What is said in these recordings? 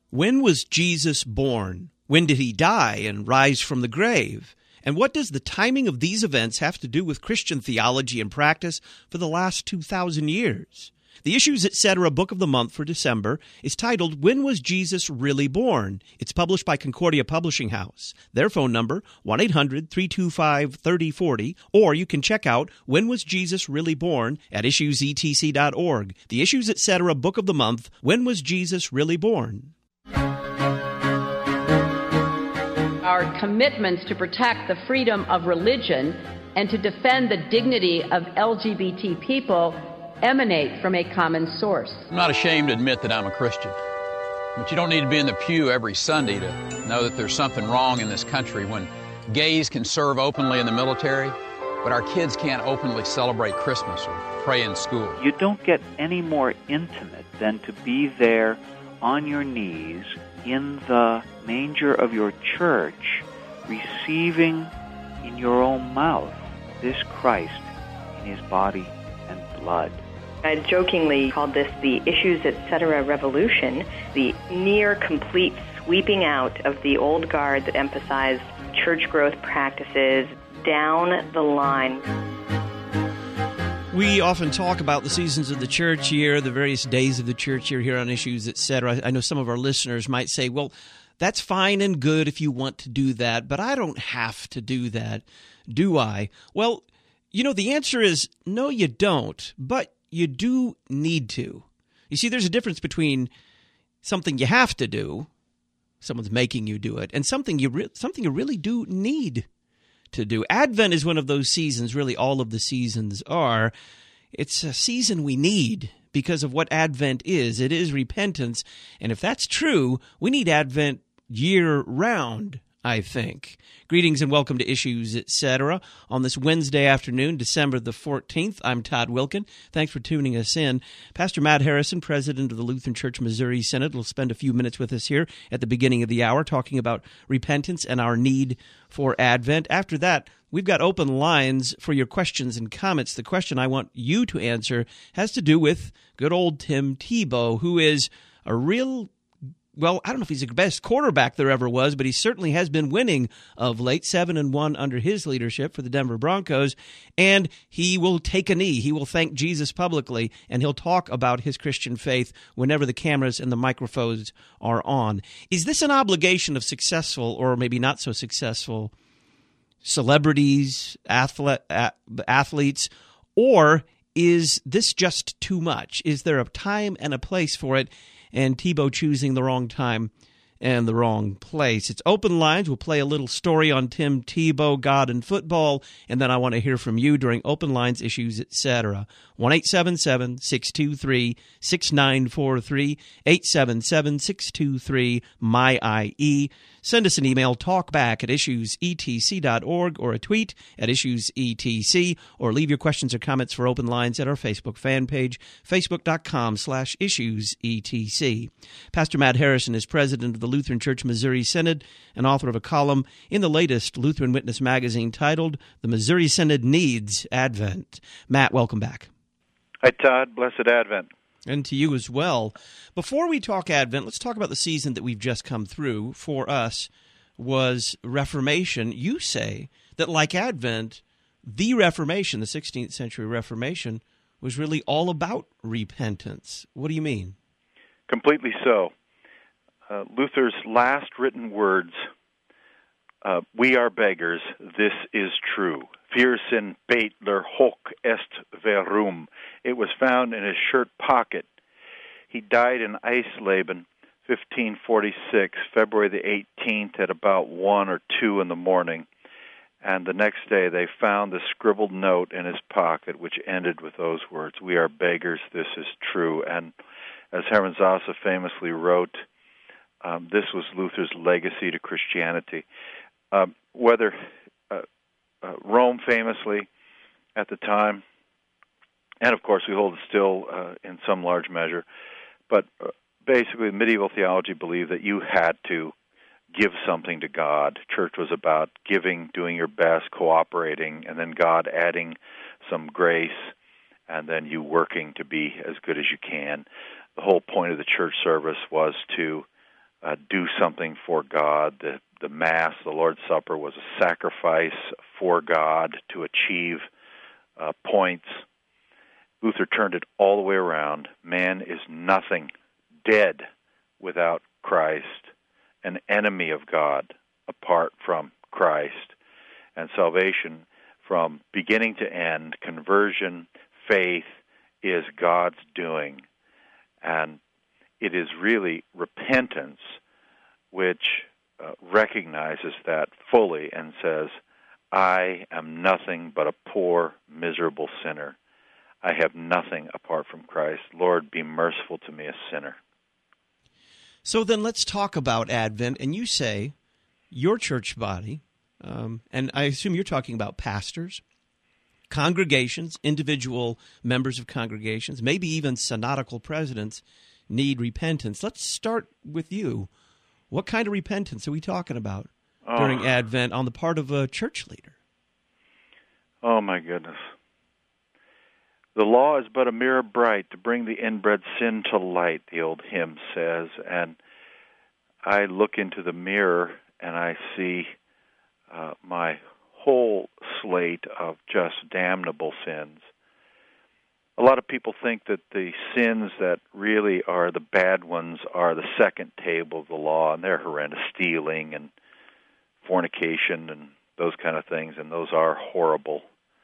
When was Jesus born? When did he die and rise from the grave? And what does the timing of these events have to do with Christian theology and practice for the last 2,000 years? The Issues Etc. Book of the Month for December is titled, When Was Jesus Really Born? It's published by Concordia Publishing House. Their phone number, 1-800-325-3040, or you can check out When Was Jesus Really Born at issuesetc.org. The Issues Etc. Book of the Month, When Was Jesus Really Born? Our commitments to protect the freedom of religion and to defend the dignity of LGBT people emanate from a common source. I'm not ashamed to admit that I'm a Christian, but you don't need to be in the pew every Sunday to know that there's something wrong in this country when gays can serve openly in the military, but our kids can't openly celebrate Christmas or pray in school. You don't get any more intimate than to be there on your knees in the manger of your church, receiving in your own mouth this Christ in his body and blood. I jokingly called this the Issues Etc. revolution, the near complete sweeping out of the old guard that emphasized church growth practices down the line. We often talk about the seasons of the church year, the various days of the church year here on Issues Etc. I know some of our listeners might say, well, that's fine and good if you want to do that, but I don't have to do that, do I? Well, you know, the answer is no, you don't, but you do need to. You see, there's a difference between something you have to do, someone's making you do it, and something you really do need to do. Advent is one of those seasons, really all of the seasons are. It's a season we need because of what Advent is. It is repentance, and if that's true, we need Advent year-round, I think. Greetings and welcome to Issues Etc. on this Wednesday afternoon, December the 14th. I'm Todd Wilkin. Thanks for tuning us in. Pastor Matt Harrison, president of the Lutheran Church Missouri Synod, will spend a few minutes with us here at the beginning of the hour talking about repentance and our need for Advent. After that, we've got open lines for your questions and comments. The question I want you to answer has to do with good old Tim Tebow, who is a real well, I don't know if he's the best quarterback there ever was, but he certainly has been winning of late, 7-1 under his leadership for the Denver Broncos, and he will take a knee. He will thank Jesus publicly, and he'll talk about his Christian faith whenever the cameras and the microphones are on. Is this an obligation of successful or maybe not so successful celebrities, athletes, or is this just too much? Is there a time and a place for it? And Tebow choosing the wrong time and the wrong place. It's open lines. We'll play a little story on Tim Tebow, God and football, and then I want to hear from you during open lines, Issues, etc. 1-877-623-6943, 877-623-MY-IE. Send us an email, talkback at issuesetc.org, or a tweet at issuesetc, or leave your questions or comments for open lines at our Facebook fan page, facebook.com/issuesetc. Pastor Matt Harrison is president of the Lutheran Church Missouri Synod and author of a column in the latest Lutheran Witness magazine titled The Missouri Synod Needs Advent. Matt, welcome back. Hi, Todd. Blessed Advent. And to you as well. Before we talk Advent, let's talk about the season that we've just come through. For us was Reformation. You say that like Advent, the Reformation, the 16th century Reformation, was really all about repentance. What do you mean? Completely so. Luther's last written words, we are beggars, this is true. Wir sind Bettler, hoc est verum. It was found in his shirt pocket. He died in Eisleben, 1546, February the 18th at about 1 or 2 in the morning. And the next day they found the scribbled note in his pocket, which ended with those words, we are beggars, this is true. And as Hermann Zasse famously wrote, this was Luther's legacy to Christianity. Whether Rome famously at the time, and of course we hold it still in some large measure, but basically medieval theology believed that you had to give something to God. Church was about giving, doing your best, cooperating, and then God adding some grace, and then you working to be as good as you can. The whole point of the church service was to do something for God. The Mass, the Lord's Supper, was a sacrifice for God to achieve points. Luther turned it all the way around. Man is nothing, dead without Christ, an enemy of God apart from Christ. And salvation, from beginning to end, conversion, faith, is God's doing. And it is really repentance which recognizes that fully and says, I am nothing but a poor, miserable sinner. I have nothing apart from Christ. Lord, be merciful to me, a sinner. So then let's talk about Advent. And you say your church body, and I assume you're talking about pastors, congregations, individual members of congregations, maybe even synodical presidents need repentance. Let's start with you. What kind of repentance are we talking about during Advent on the part of a church leader? Oh, my goodness. The law is but a mirror bright to bring the inbred sin to light, the old hymn says. And I look into the mirror and I see my whole slate of just damnable sins. A lot of people think that the sins that really are the bad ones are the second table of the law, and they're horrendous, stealing and fornication and those kind of things, and those are horrible,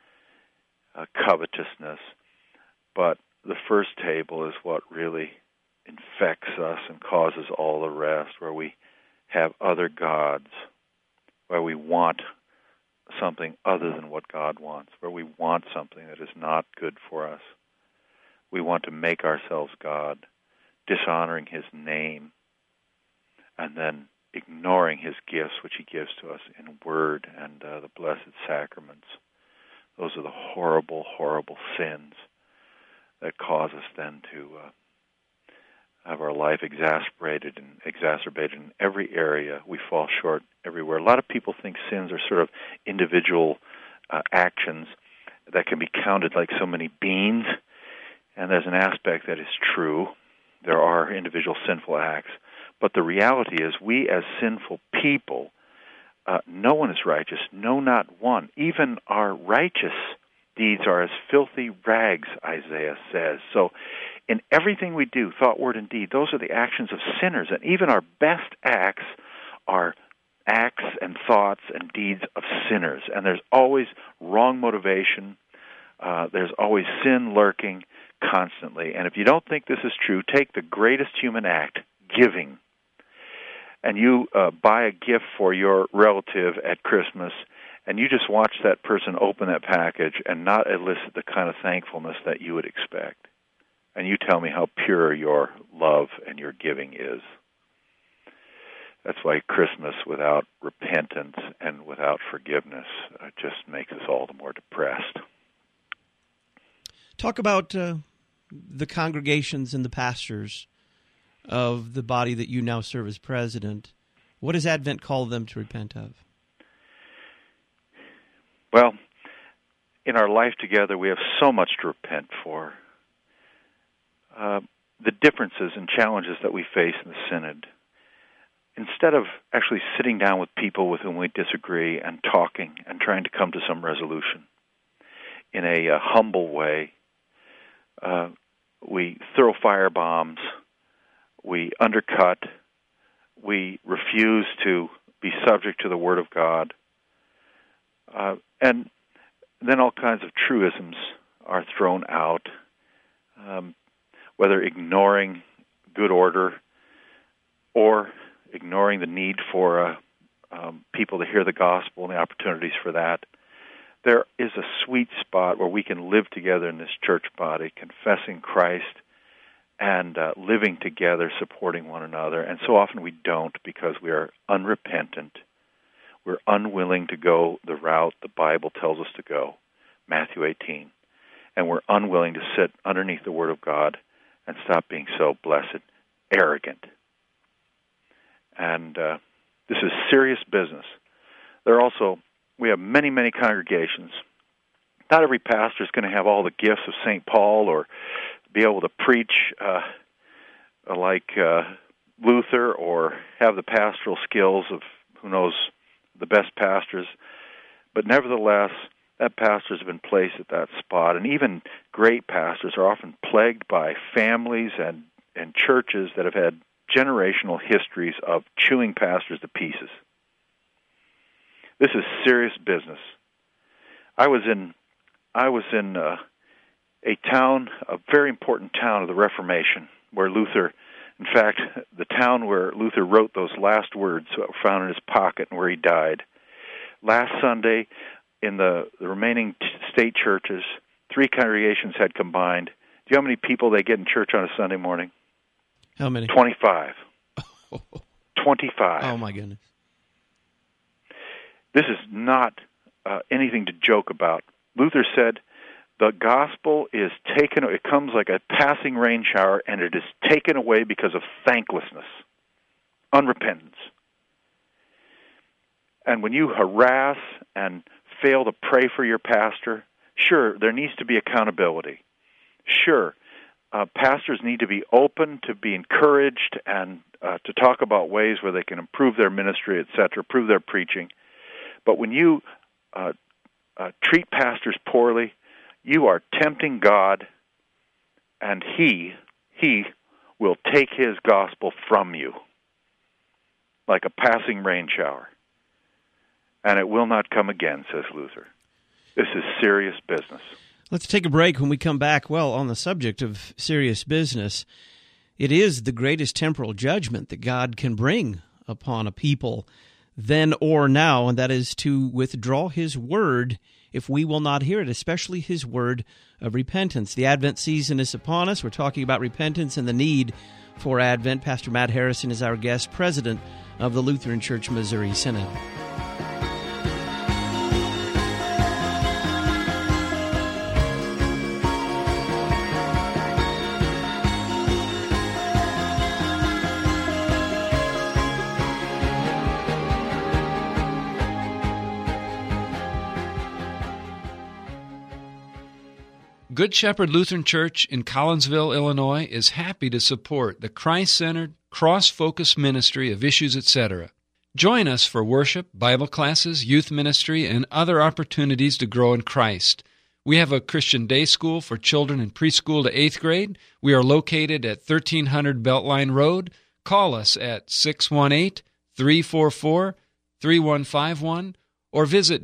covetousness. But the first table is what really infects us and causes all the rest, where we have other gods, where we want something other than what God wants, where we want something that is not good for us. We want to make ourselves God, dishonoring His name, and then ignoring His gifts, which He gives to us in word and the blessed sacraments. Those are the horrible, horrible sins that cause us then to have our life exacerbated in every area. We fall short everywhere. A lot of people think sins are sort of individual actions that can be counted like so many beans, and there's an aspect that is true. There are individual sinful acts, but the reality is we as sinful people, no one is righteous, no, not one. Even our righteous deeds are as filthy rags, Isaiah says. So in everything we do, thought, word, and deed, those are the actions of sinners. And even our best acts are acts and thoughts and deeds of sinners. And there's always wrong motivation. There's always sin lurking constantly. And if you don't think this is true, take the greatest human act, giving. And you buy a gift for your relative at Christmas, and you just watch that person open that package and not elicit the kind of thankfulness that you would expect. And you tell me how pure your love and your giving is. That's why Christmas without repentance and without forgiveness just makes us all the more depressed. Talk about the congregations and the pastors of the body that you now serve as president. What does Advent call them to repent of? Well, in our life together, we have so much to repent for. The differences and challenges that we face in the Synod. Instead of actually sitting down with people with whom we disagree and talking and trying to come to some resolution in a humble way, we throw firebombs, we undercut, we refuse to be subject to the Word of God, and then all kinds of truisms are thrown out, whether ignoring good order or ignoring the need for people to hear the gospel and the opportunities for that. There is a sweet spot where we can live together in this church body, confessing Christ and living together, supporting one another. And so often we don't because we are unrepentant. We're unwilling to go the route the Bible tells us to go, Matthew 18. And we're unwilling to sit underneath the Word of God and stop being so blessed, arrogant. And this is serious business. We have many, many congregations. Not every pastor is going to have all the gifts of St. Paul or be able to preach like Luther or have the pastoral skills of, who knows, the best pastors. But nevertheless, that pastor's been placed at that spot. And even great pastors are often plagued by families and churches that have had generational histories of chewing pastors to pieces. This is serious business. I was in a town, a very important town of the Reformation, where Luther, in fact, the town where Luther wrote those last words that were found in his pocket and where he died. Last Sunday, in the remaining state churches, 3 congregations had combined. Do you know how many people they get in church on a Sunday morning? How many? 25. 25. Oh, my goodness. This is not anything to joke about. Luther said, the gospel is taken, it comes like a passing rain shower, and it is taken away because of thanklessness, unrepentance. And when you harass and fail to pray for your pastor, sure, there needs to be accountability. Sure, pastors need to be open to be encouraged and to talk about ways where they can improve their ministry, etc., improve their preaching. But when you treat pastors poorly, you are tempting God, and He will take His gospel from you like a passing rain shower. And it will not come again, says Luther. This is serious business. Let's take a break. When we come back, well, on the subject of serious business, it is the greatest temporal judgment that God can bring upon a people then or now, and that is to withdraw His word if we will not hear it, especially His word of repentance. The Advent season is upon us. We're talking about repentance and the need for Advent. Pastor Matt Harrison is our guest, president of the Lutheran Church Missouri Synod. Good Shepherd Lutheran Church in Collinsville, Illinois, is happy to support the Christ-centered, cross-focused ministry of Issues, etc. Join us for worship, Bible classes, youth ministry, and other opportunities to grow in Christ. We have a Christian day school for children in preschool to 8th grade. We are located at 1300 Beltline Road. Call us at 618-344-3151 or visit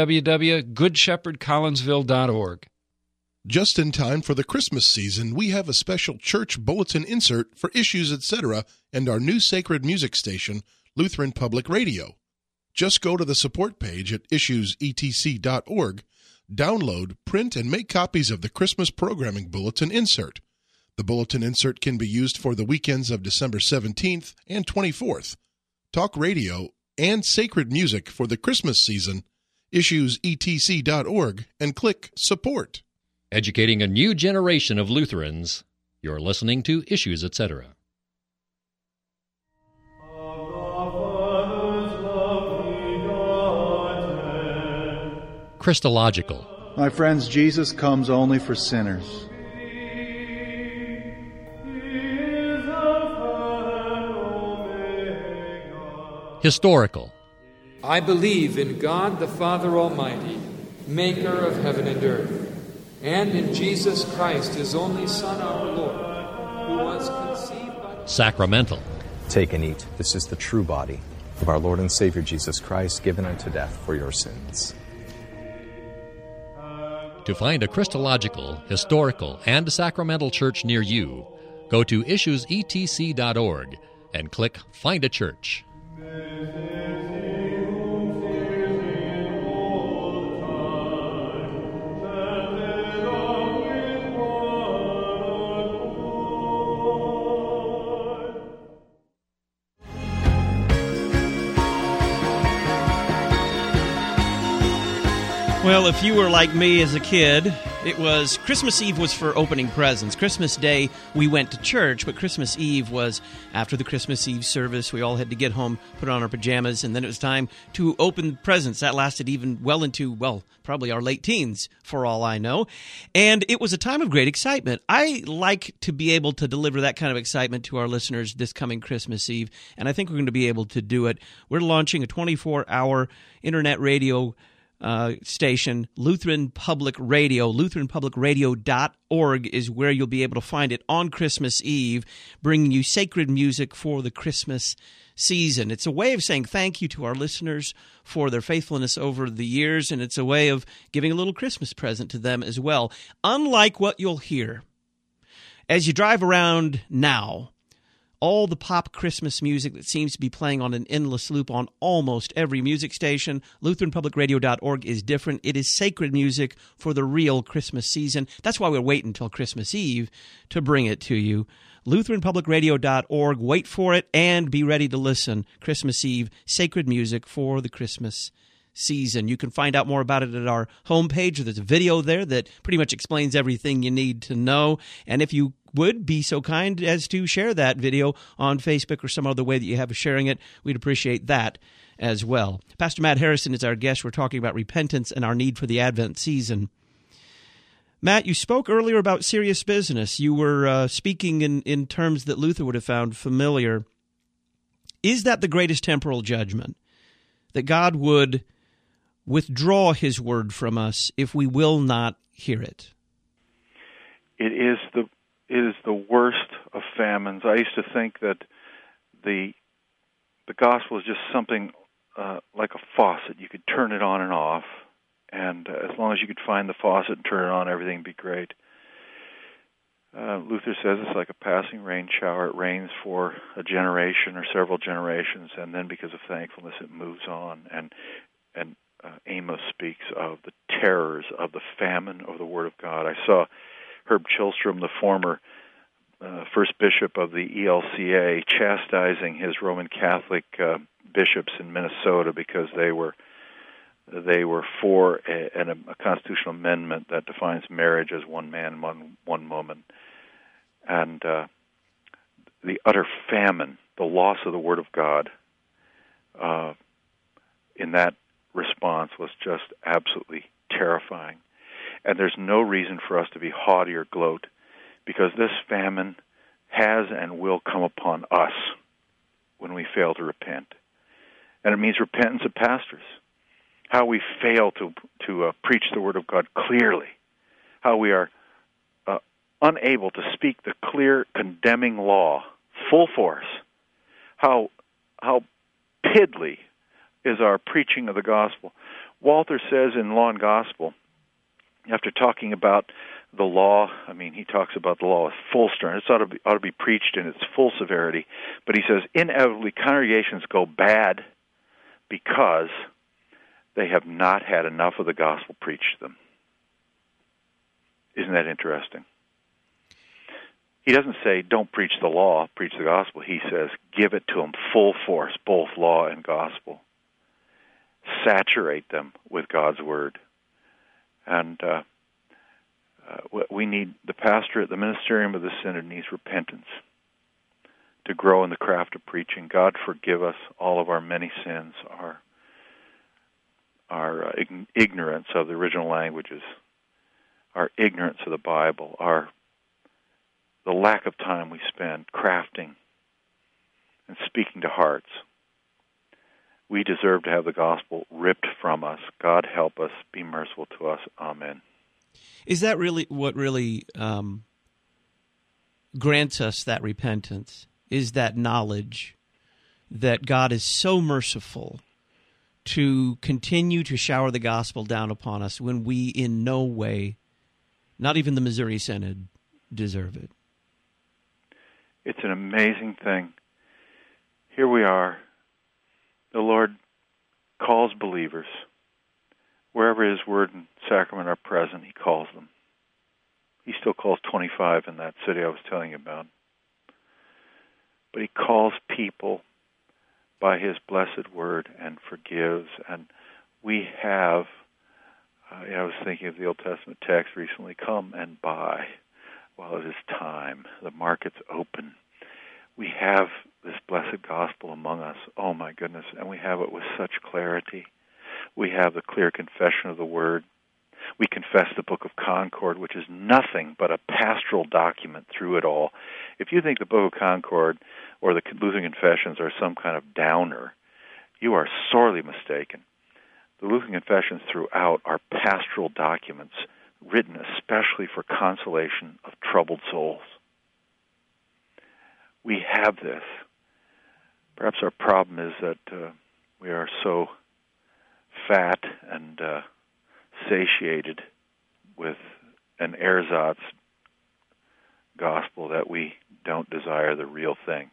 www.goodshepherdcollinsville.org. Just in time for the Christmas season, we have a special church bulletin insert for Issues, etc., and our new sacred music station, Lutheran Public Radio. Just go to the support page at issuesetc.org, download, print, and make copies of the Christmas programming bulletin insert. The bulletin insert can be used for the weekends of December 17th and 24th. Talk radio and sacred music for the Christmas season, issuesetc.org, and click Support. Educating a new generation of Lutherans. You're listening to Issues, etc. Christological. My friends, Jesus comes only for sinners. Historical. I believe in God the Father Almighty, maker of heaven and earth, and in Jesus Christ, His only Son, our Lord, who was conceived by... Sacramental. Take and eat. This is the true body of our Lord and Savior Jesus Christ, given unto death for your sins. To find a Christological, historical, and sacramental church near you, go to issuesetc.org and click Find a Church. Well, if you were like me as a kid It was Christmas Eve was for opening presents. Christmas Day, we went to church, but Christmas Eve was after the Christmas Eve service. We all had to get home, put on our pajamas, and then it was time to open presents. That lasted even well into, probably our late teens, for all I know. And it was a time of great excitement. I like to be able to deliver that kind of excitement to our listeners this coming Christmas Eve, and I think we're going to be able to do it. We're launching a 24-hour internet radio station, Lutheran Public Radio. LutheranPublicRadio.org is where you'll be able to find it on Christmas Eve, bringing you sacred music for the Christmas season. It's a way of saying thank you to our listeners for their faithfulness over the years, and it's a way of giving a little Christmas present to them as well. Unlike what you'll hear as you drive around now, all the pop Christmas music that seems to be playing on an endless loop on almost every music station, LutheranPublicRadio.org is different. It is sacred music for the real Christmas season. That's why we're waiting until Christmas Eve to bring it to you. LutheranPublicRadio.org. Wait for it and be ready to listen. Christmas Eve, sacred music for the Christmas season. You can find out more about it at our homepage. There's a video there that pretty much explains everything you need to know. And if you would be so kind as to share that video on Facebook or some other way that you have of sharing it, we'd appreciate that as well. Pastor Matt Harrison is our guest. We're talking about repentance and our need for the Advent season. Matt, you spoke earlier about serious business. You were speaking in terms that Luther would have found familiar. Is that the greatest temporal judgment? That God would withdraw his word from us if we will not hear it? It is the worst of famines. I used to think that the gospel is just something like a faucet. You could turn it on and off, and as long as you could find the faucet and turn it on, everything would be great. Luther says it's like a passing rain shower. It rains for a generation or several generations, and then because of thankfulness, it moves on. And Amos speaks of the terrors of the famine of the Word of God. I saw Herb Chilstrom, the former first bishop of the ELCA, chastising his Roman Catholic bishops in Minnesota because they were for a constitutional amendment that defines marriage as one man, one woman. And the utter famine, the loss of the Word of God, in that response was just absolutely terrifying. And there's no reason for us to be haughty or gloat, because this famine has and will come upon us when we fail to repent. And it means repentance of pastors. How we fail to preach the Word of God clearly. How we are unable to speak the clear condemning law, full force. How piddly is our preaching of the gospel. Walther says in Law and Gospel, after talking about the law, he talks about the law with full stern. It ought to be preached in its full severity. But he says, inevitably, congregations go bad because they have not had enough of the gospel preached to them. Isn't that interesting? He doesn't say, don't preach the law, preach the gospel. He says, give it to them full force, both law and gospel. Saturate them with God's Word. And we need, the pastorate, the ministerium of the synod needs repentance to grow in the craft of preaching. God forgive us all of our many sins, our ignorance of the original languages, our ignorance of the Bible, the lack of time we spend crafting and speaking to hearts. We deserve to have the gospel ripped from us. God help us. Be merciful to us. Amen. Is that really what really grants us that repentance? Is that knowledge that God is so merciful to continue to shower the gospel down upon us when we in no way, not even the Missouri Synod, deserve it? It's an amazing thing. Here we are. The Lord calls believers. Wherever His Word and sacrament are present, He calls them. He still calls 25 in that city I was telling you about. But He calls people by His blessed Word and forgives. And we have I was thinking of the Old Testament text recently, come and buy while it is time. The market's open. We have this blessed gospel among us. Oh, my goodness, and we have it with such clarity. We have the clear confession of the Word. We confess the Book of Concord, which is nothing but a pastoral document through it all. If you think the Book of Concord or the Lutheran Confessions are some kind of downer, you are sorely mistaken. The Lutheran Confessions throughout are pastoral documents written especially for consolation of troubled souls. We have this. Perhaps our problem is that we are so fat and satiated with an ersatz gospel that we don't desire the real thing.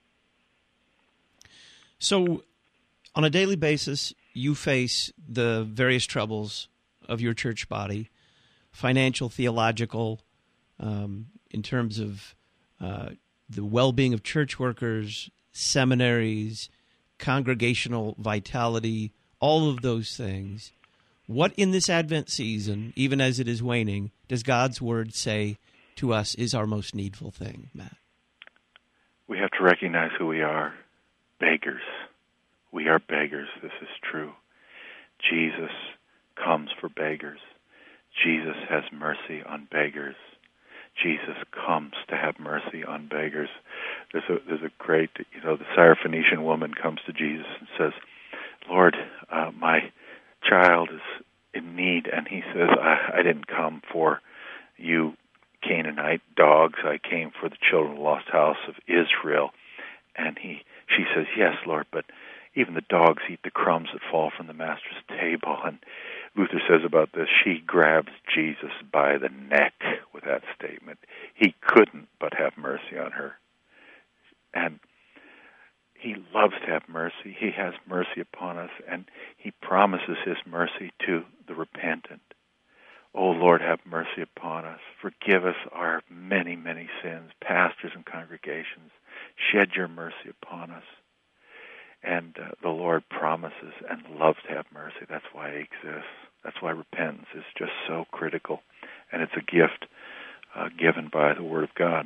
So, on a daily basis, you face the various troubles of your church body, financial, theological, in terms of the well-being of church workers, seminaries, congregational vitality, all of those things. What in this Advent season, even as it is waning, does God's Word say to us is our most needful thing, Matt? We have to recognize who we are. Beggars. We are beggars. This is true. Jesus comes for beggars. Jesus has mercy on beggars. Jesus comes to have mercy on beggars. There's a great, the Syrophoenician woman comes to Jesus and says, Lord, my child is in need. And he says, I didn't come for you Canaanite dogs. I came for the children of the lost house of Israel. And she says, yes, Lord, but even the dogs eat the crumbs that fall from the master's table. And Luther says about this, she grabs Jesus by the neck with that statement. He couldn't but have mercy on her. And he loves to have mercy. He has mercy upon us, and he promises his mercy to the repentant. Oh, Lord, have mercy upon us. Forgive us our many, many sins, pastors and congregations. Shed your mercy upon us. And the Lord promises and loves to have mercy. That's why he exists. That's why repentance is just so critical. And it's a gift given by the Word of God.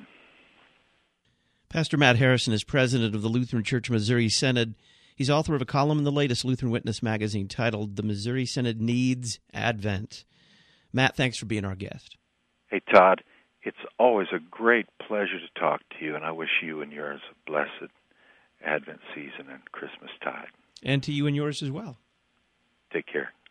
Pastor Matt Harrison is president of the Lutheran Church Missouri Synod. He's author of a column in the latest Lutheran Witness magazine titled The Missouri Synod Needs Advent. Matt, thanks for being our guest. Hey, Todd, it's always a great pleasure to talk to you, and I wish you and yours a blessed Advent season and Christmas tide. And to you and yours as well. Take care.